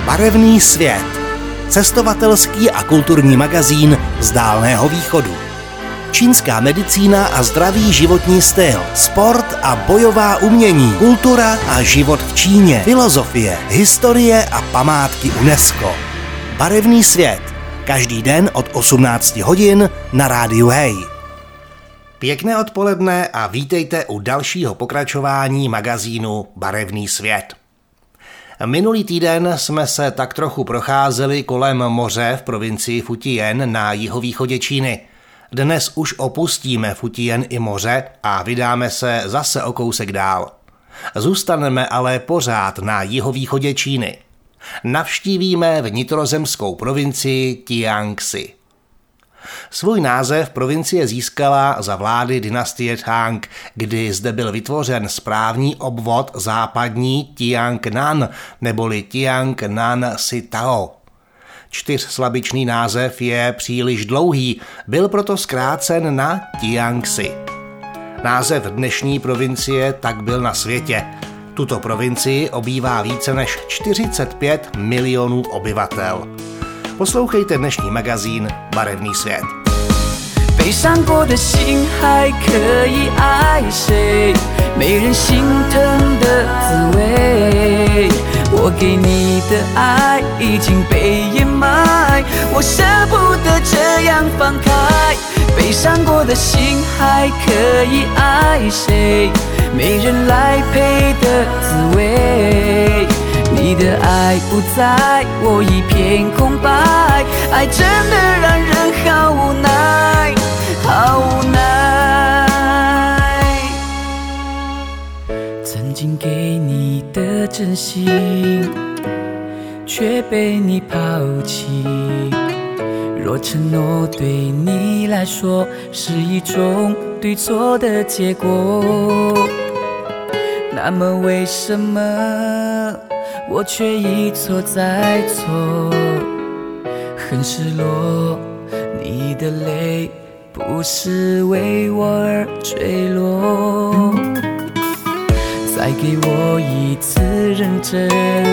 Barevný svět. Cestovatelský a kulturní magazín z Dálného východu. Čínská medicína a zdravý životní styl, sport a bojová umění, kultura a život v Číně, filozofie, historie a památky UNESCO. Barevný svět. Každý den od 18 hodin na rádiu Hej. Pěkné odpoledne a vítejte u dalšího pokračování magazínu Barevný svět. Minulý týden jsme se tak trochu procházeli kolem moře v provincii Fujian na jihovýchodě Číny. Dnes už opustíme Fujian i moře a vydáme se zase o kousek dál. Zůstaneme ale pořád na jihovýchodě Číny. Navštívíme vnitrozemskou provincii Jiangxi. Svůj název provincie získala za vlády dynastie Tang, kdy zde byl vytvořen správní obvod západní Jiangnan neboli Jiangnan Sitao. Čtyřslabičný název je příliš dlouhý, byl proto zkrácen na Jiangxi. Název dnešní provincie tak byl na světě. Tuto provincii obývá více než 45 milionů obyvatel. Poslouchejte dnešní magazín Barevný svět. 悲伤过的心还可以爱谁？没人心疼的滋味，我给你的爱已经被掩埋，我舍不得这样放开。悲伤过的心还可以爱谁？没人来陪的滋味，你的爱不在，我一片空白，爱真的让人好无奈，好无奈。曾经给你的真心，却被你抛弃。若承诺对你来说是一种对错的结果，那么为什么我却一错再错？很失落，你的泪不是为我而坠落。再给我一次认真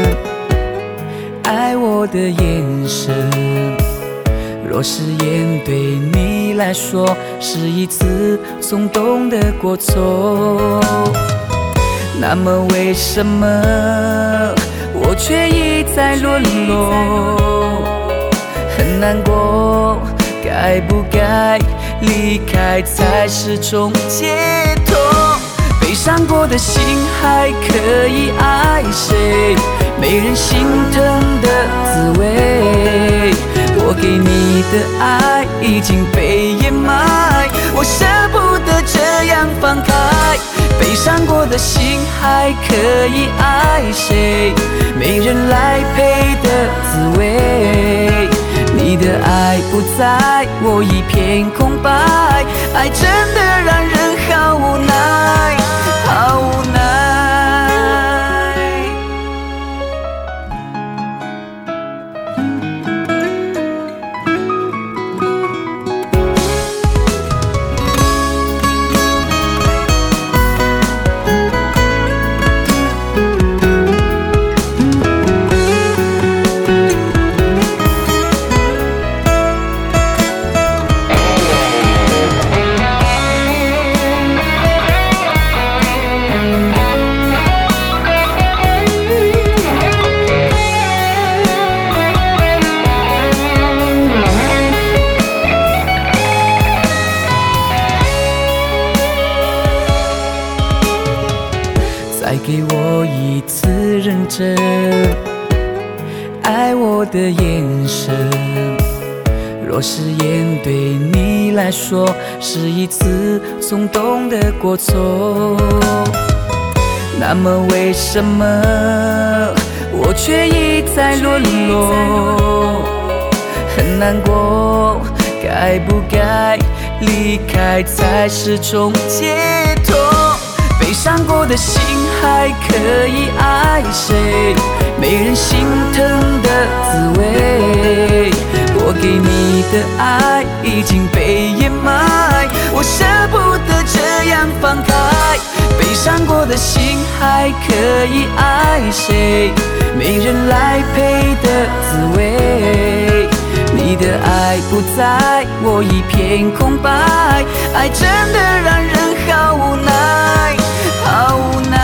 爱我的眼神，若誓言对你来说是一次松动的过错，那么为什么我却一再沦落？很难过，该不该离开才是种解脱？悲伤过的心还可以爱谁？没人心疼的滋味，我给你的爱已经被掩埋，我舍不得这样放开。悲伤过的心还可以爱谁？没人来陪的滋味，你的爱不在，我一片空白，爱真的让人好无奈，好无奈。再给我一次认真爱我的眼神，若誓言对你来说是一次松动的过错，那么为什么我却一再沦落？很难过，该不该离开才是种解脱？悲伤过的心还可以爱谁？没人心疼的滋味，我给你的爱已经被掩埋，我舍不得这样放开。悲伤过的心还可以爱谁？没人来陪的的爱不在，我一片空白，爱真的让人好无奈，好无奈。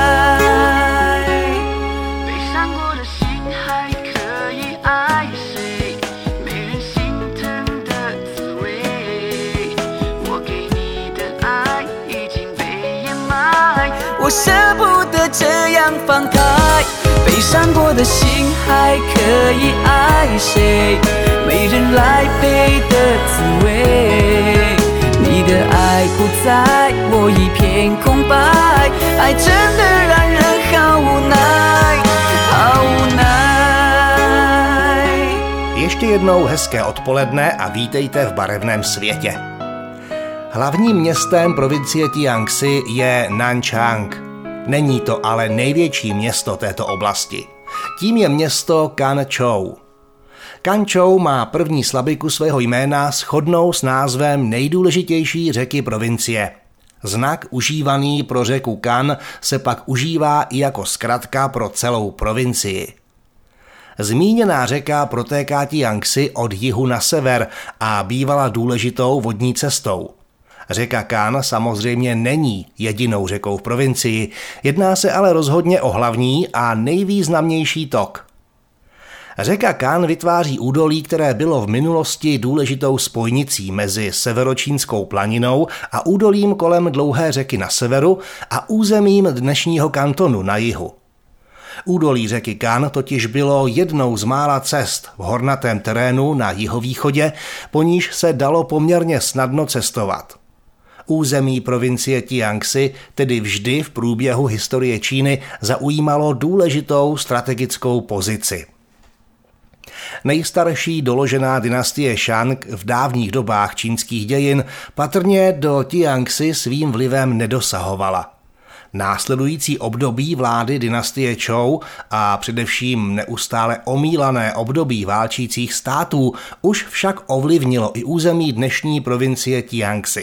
悲伤过的心还可以爱谁？没人心疼的滋味，我给你的爱已经被掩埋， 我舍不得这样放开。悲伤过的心还可以爱谁？没人来陪的滋味，你的爱不在，我一片空白，爱真的让人好无奈,好无奈. Ještě jednou hezké odpoledne a vítejte v barevném světě. Hlavním městem provincie Jiangxi je Nanchang. Není to ale největší město této oblasti. Tím je město Kančou. Kančou má první slabiku svého jména shodnou s názvem nejdůležitější řeky provincie. Znak užívaný pro řeku Kan se pak užívá i jako zkratka pro celou provincii. Zmíněná řeka protéká Jiangxi od jihu na sever a bývala důležitou vodní cestou. Řeka Kan samozřejmě není jedinou řekou v provincii, jedná se ale rozhodně o hlavní a nejvýznamnější tok. Řeka Kan vytváří údolí, které bylo v minulosti důležitou spojnicí mezi severočínskou planinou a údolím kolem dlouhé řeky na severu a územím dnešního kantonu na jihu. Údolí řeky Kan totiž bylo jednou z mála cest v hornatém terénu na jihovýchodě, po níž se dalo poměrně snadno cestovat. Území provincie Jiangxi tedy vždy v průběhu historie Číny zaujímalo důležitou strategickou pozici. Nejstarší doložená dynastie Shang v dávných dobách čínských dějin patrně do Jiangxi svým vlivem nedosahovala. Následující období vlády dynastie Zhou a především neustále omílané období válčících států už však ovlivnilo i území dnešní provincie Jiangxi.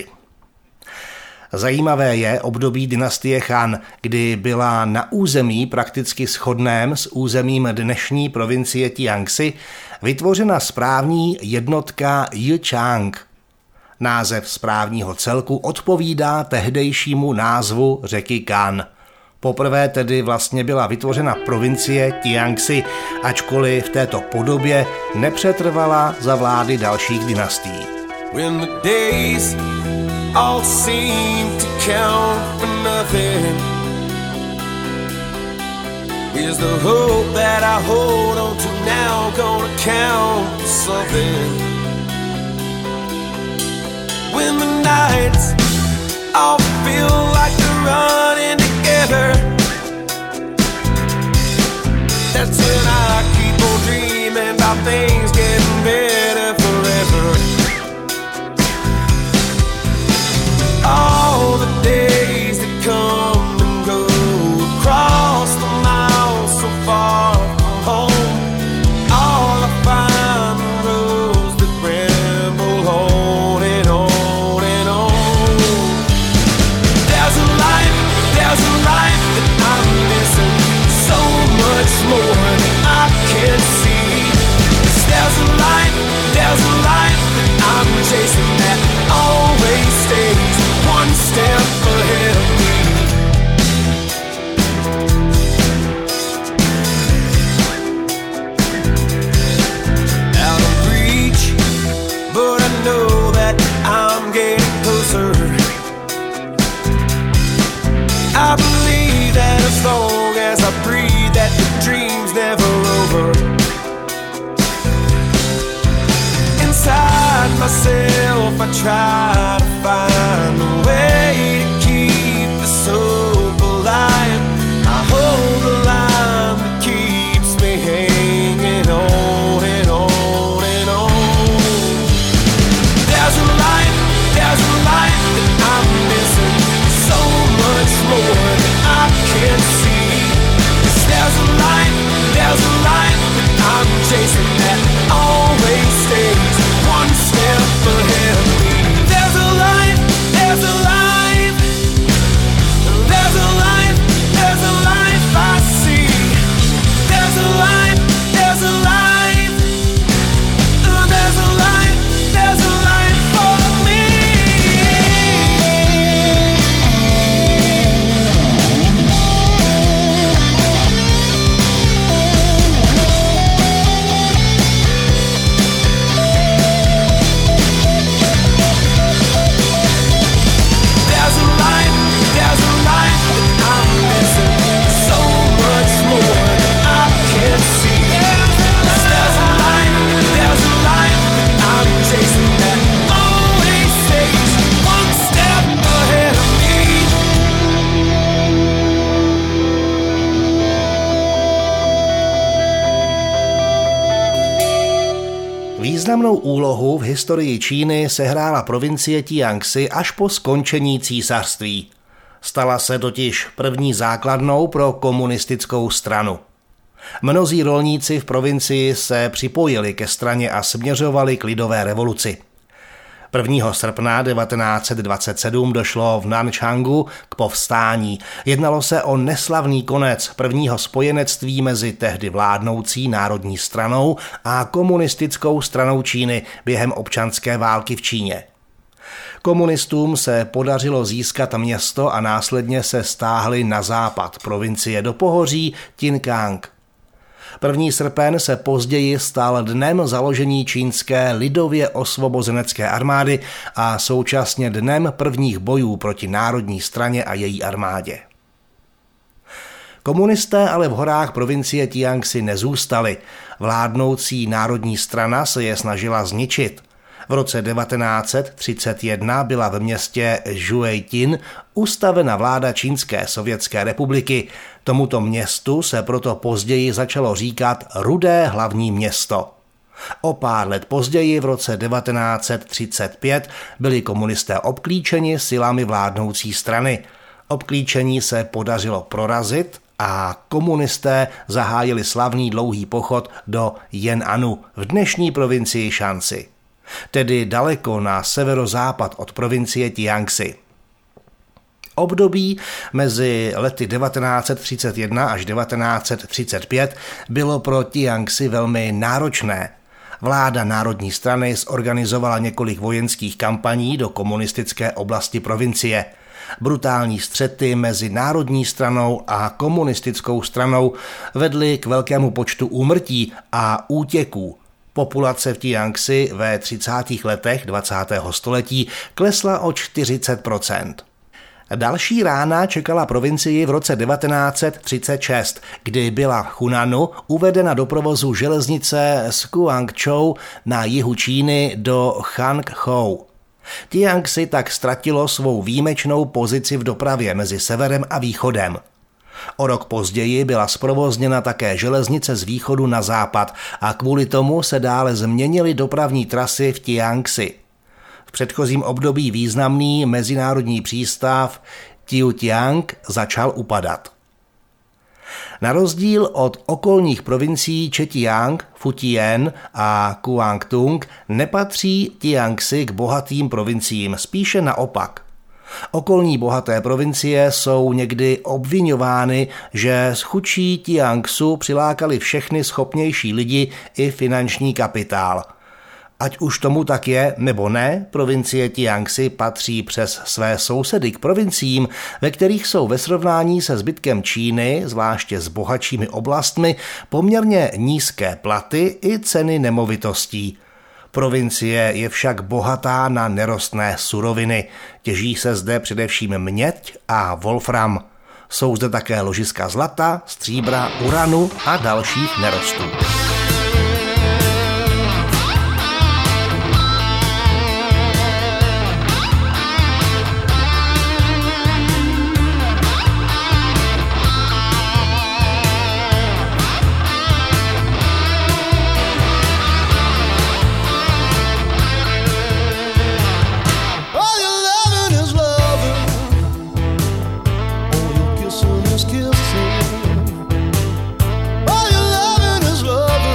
Zajímavé je období dynastie Han, kdy byla na území prakticky shodném s územím dnešní provincie Jiangxi vytvořena správní jednotka Yichang. Název správního celku odpovídá tehdejšímu názvu řeky Kan. Poprvé tedy vlastně byla vytvořena provincie Jiangxi, ačkoliv v této podobě nepřetrvala za vlády dalších dynastií. All seem to count for nothing. Is the hope that I hold on to now gonna count for something? When the nights all feel like they're running together, that's when I keep on dreaming about things getting better forever. All the days that come and go across the miles so far from home, all I find are roads that ramble on and on and on. There's a life that I'm missing, so much more than I can see. Významnou úlohu v historii Číny sehrála provincie Jiangxi až po skončení císařství. Stala se totiž první základnou pro komunistickou stranu. Mnozí rolníci v provincii se připojili ke straně a směřovali k lidové revoluci. 1. srpna 1927 došlo v Nanchangu k povstání. Jednalo se o neslavný konec prvního spojenectví mezi tehdy vládnoucí národní stranou a komunistickou stranou Číny během občanské války v Číně. Komunistům se podařilo získat město a následně se stáhli na západ provincie do pohoří Tinkang. 1. srpen se později stal dnem založení čínské lidově osvobozenecké armády a současně dnem prvních bojů proti národní straně a její armádě. Komunisté ale v horách provincie Jiangxi nezůstali. Vládnoucí národní strana se je snažila zničit. V roce 1931 byla v městě Žuejtin ustavena vláda Čínské sovětské republiky. Tomuto městu se proto později začalo říkat Rudé hlavní město. O pár let později, v roce 1935, byli komunisté obklíčeni silami vládnoucí strany. Obklíčení se podařilo prorazit a komunisté zahájili slavný dlouhý pochod do Jenanu v dnešní provincii Shanxi, tedy daleko na severozápad od provincie Jiangxi. Období mezi lety 1931 až 1935 bylo pro Jiangxi velmi náročné. Vláda národní strany zorganizovala několik vojenských kampaní do komunistické oblasti provincie. Brutální střety mezi národní stranou a komunistickou stranou vedly k velkému počtu úmrtí a útěků. Populace v Jiangxi ve 30. letech 20. století klesla o 40%. Další rána čekala provincii v roce 1936, kdy byla Hunanu uvedena do provozu železnice z Guangzhou na jihu Číny do Hankou. Jiangxi tak ztratilo svou výjimečnou pozici v dopravě mezi severem a východem. O rok později byla zprovozněna také železnice z východu na západ a kvůli tomu se dále změnily dopravní trasy v Jiangxi. V předchozím období významný mezinárodní přístav Jiutiang začal upadat. Na rozdíl od okolních provincií Zhejiang, Fujian a Guangdong nepatří Jiangxi k bohatým provinciím, spíše naopak. Okolní bohaté provincie jsou někdy obviňovány, že z chudší Jiangsu přilákali všechny schopnější lidi i finanční kapitál. Ať už tomu tak je, nebo ne, provincie Jiangxi patří přes své sousedy k provinciím, ve kterých jsou ve srovnání se zbytkem Číny, zvláště s bohatšími oblastmi, poměrně nízké platy i ceny nemovitostí. Provincie je však bohatá na nerostné suroviny. Těží se zde především měď a wolfram. Jsou zde také ložiska zlata, stříbra, uranu a dalších nerostů. Kissing is kissing. All your loving is loving.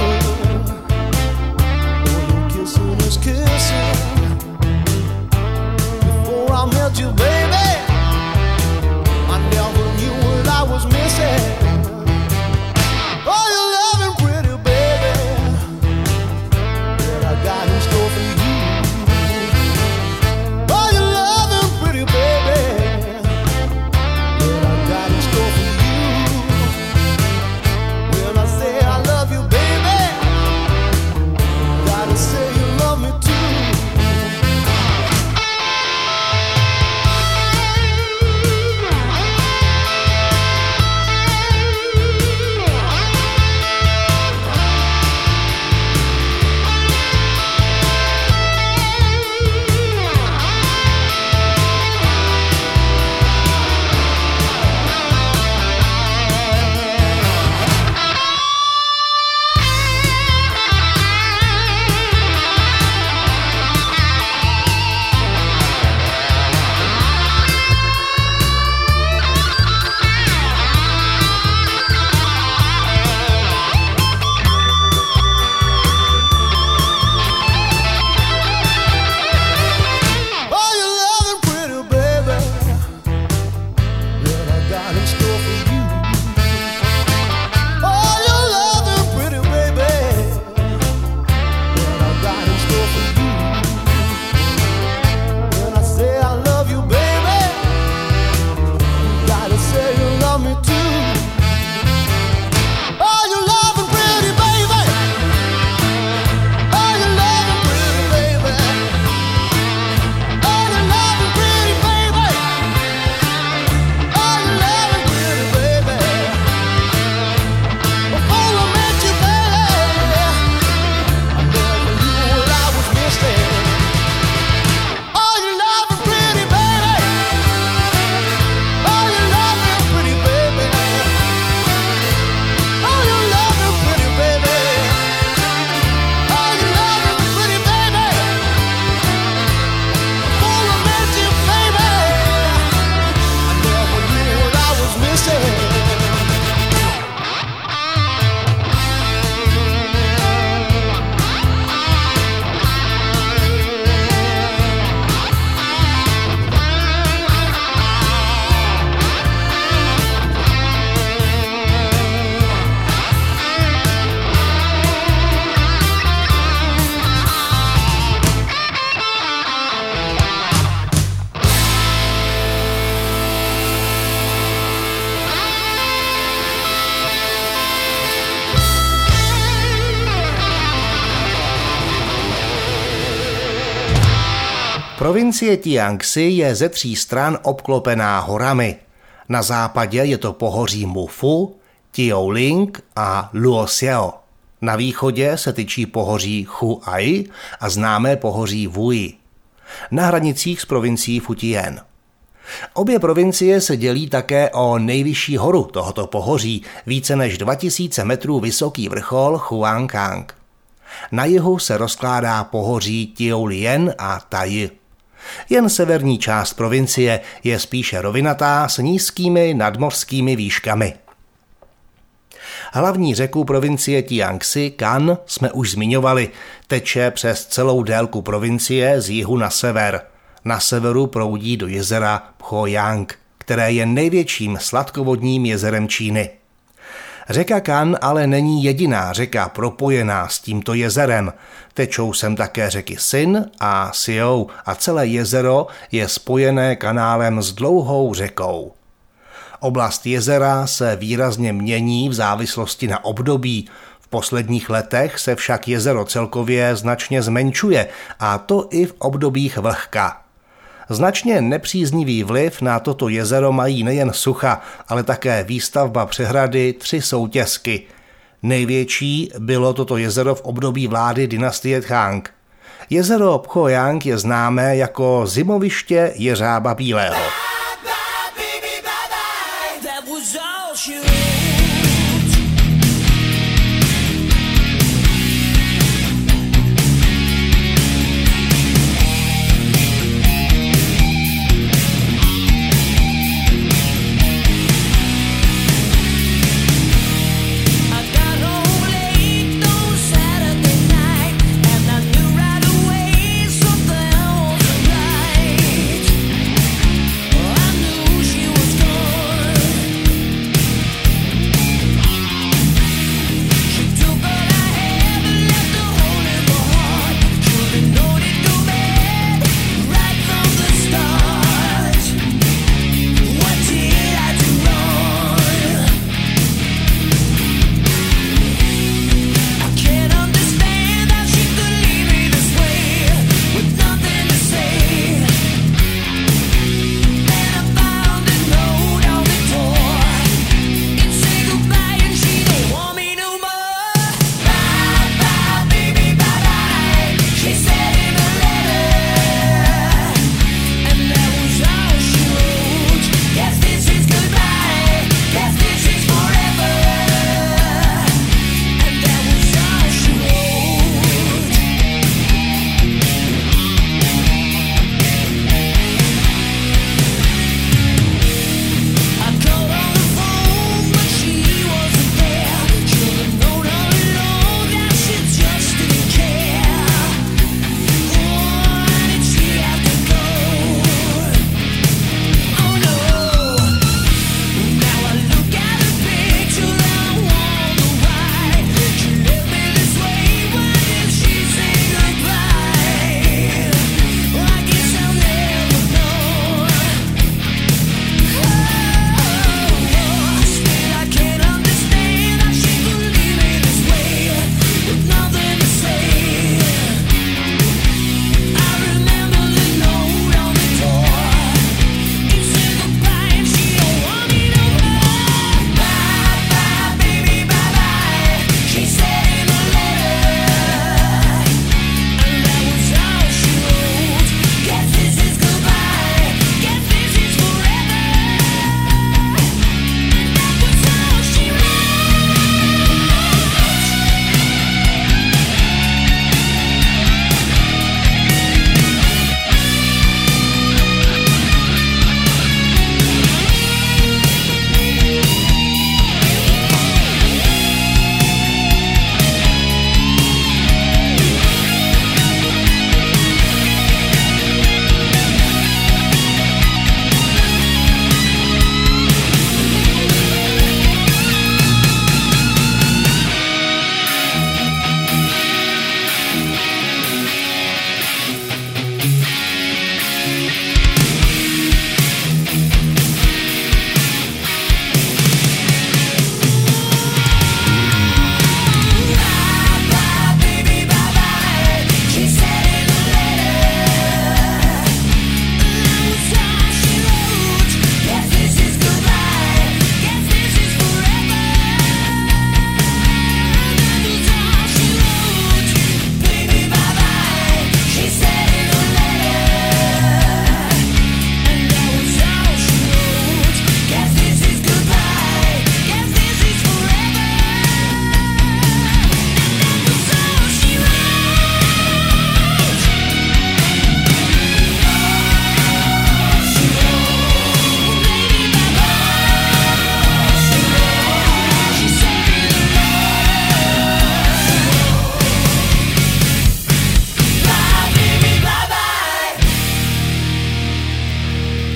Provincie Jiangxi je ze 3 stran obklopená horami. Na západě je to pohoří Mufu, Jiaoling a Luoxiao. Na východě se tyčí pohoří Huai a známé pohoří Wui. Na hranicích s provincií Fujian. Obě provincie se dělí také o nejvyšší horu tohoto pohoří, více než 2000 metrů vysoký vrchol Huanggang. Na jihu se rozkládá pohoří Jiaolian a Tayi. Jen severní část provincie je spíše rovinatá s nízkými nadmořskými výškami. Hlavní řeku provincie Jiangxi, Kan, jsme už zmiňovali, teče přes celou délku provincie z jihu na sever. Na severu proudí do jezera Phoyang, které je největším sladkovodním jezerem Číny. Řeka Kan ale není jediná řeka propojená s tímto jezerem. Tečou sem také řeky Sin a Xiou a celé jezero je spojené kanálem s dlouhou řekou. Oblast jezera se výrazně mění v závislosti na období. V posledních letech se však jezero celkově značně zmenšuje, a to i v obdobích vlhka. Značně nepříznivý vliv na toto jezero mají nejen sucha, ale také výstavba přehrady 3 soutěsky. Největší bylo toto jezero v období vlády dynastie Tang. Jezero Phoyang je známé jako zimoviště jeřába bílého.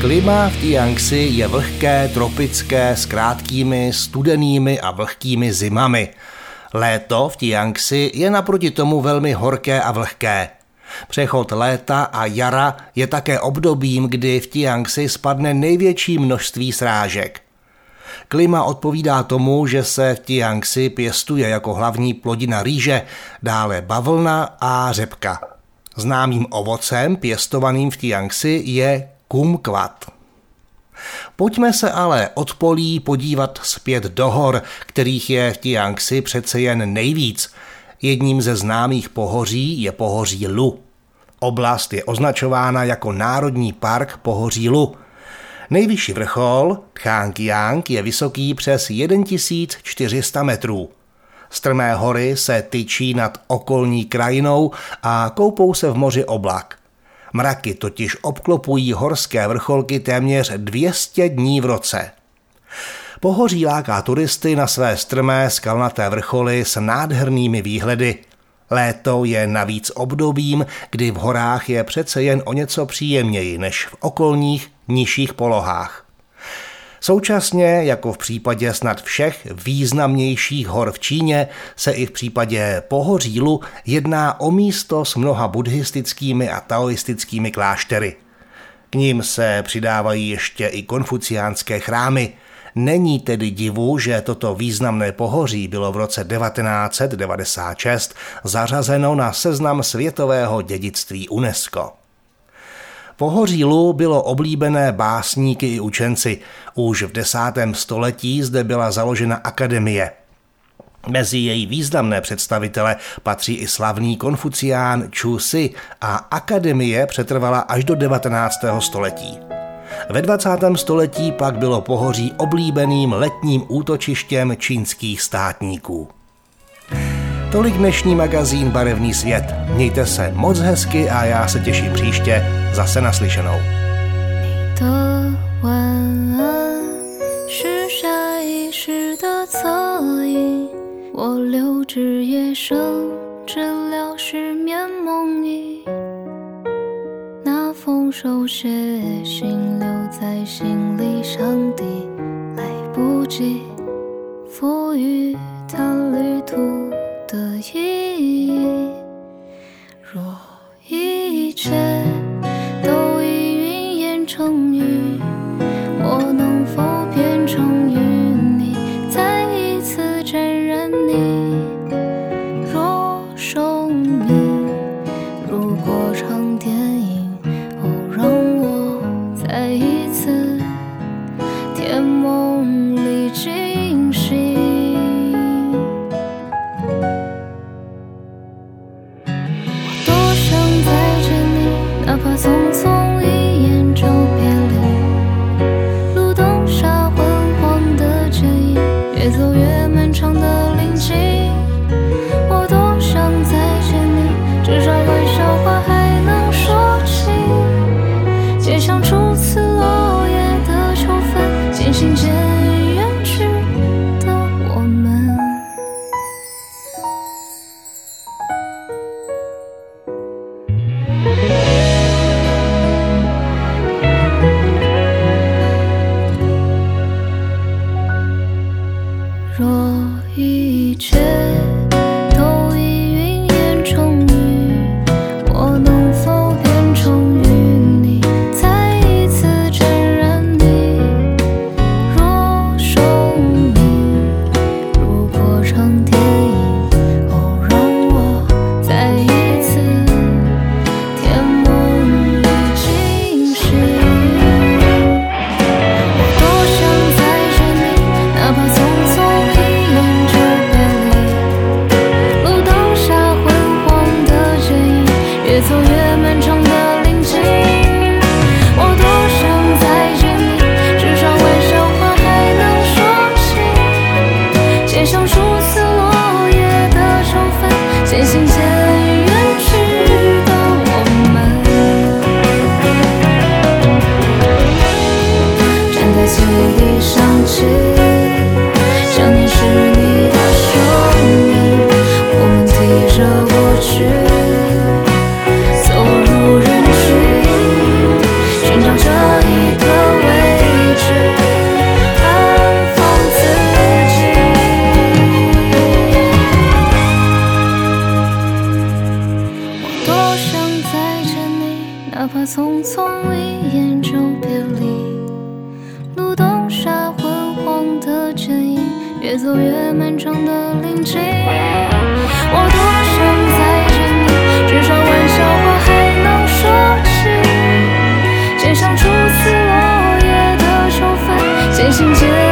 Klima v Tiangsi je vlhké, tropické, s krátkými, studenými a vlhkými zimami. Léto v Tiangsi je naproti tomu velmi horké a vlhké. Přechod léta a jara je také obdobím, kdy v Tiangsi spadne největší množství srážek. Klima odpovídá tomu, že se v Tiangsi pěstuje jako hlavní plodina rýže, dále bavlna a řepka. Známým ovocem pěstovaným v Tiangsi je kumquat. Pojďme se ale od polí podívat zpět do hor, kterých je v Tiangsi přece jen nejvíc. Jedním ze známých pohoří je pohoří Lu. Oblast je označována jako Národní park pohoří Lu. Nejvyšší vrchol, Tchang-Kiang, je vysoký přes 1400 metrů. Strmé hory se tyčí nad okolní krajinou a koupou se v moři oblak. Mraky totiž obklopují horské vrcholky téměř 200 dní v roce. Pohoří láká turisty na své strmé skalnaté vrcholy s nádhernými výhledy. Léto je navíc obdobím, kdy v horách je přece jen o něco příjemněji než v okolních nižších polohách. Současně, jako v případě snad všech významnějších hor v Číně, se i v případě pohoří Lu jedná o místo s mnoha buddhistickými a taoistickými kláštery. K nim se přidávají ještě i konfuciánské chrámy. Není tedy divu, že toto významné pohoří bylo v roce 1996 zařazeno na seznam světového dědictví UNESCO. Pohoří Lu bylo oblíbené básníky i učenci. Už v 10. století zde byla založena akademie. Mezi její významné představitele patří i slavný konfucián Chu Si a akademie přetrvala až do 19. století. Ve 20. století pak bylo pohoří oblíbeným letním útočištěm čínských státníků. Tolik dnešní magazín Barevný svět. Mějte se moc hezky a já se těším příště zase naslyšenou. 的意义，若一切都已云烟成雨，我能否变成与你再一次沾染你？若生命如过场电影，哦，让我再一次甜梦里惊醒。 匆匆一眼就别离，路灯下昏黄的剪影，越走越漫长的林径。我多想再见你，至少玩笑话还能说起，肩上初次落叶的秋分，渐行渐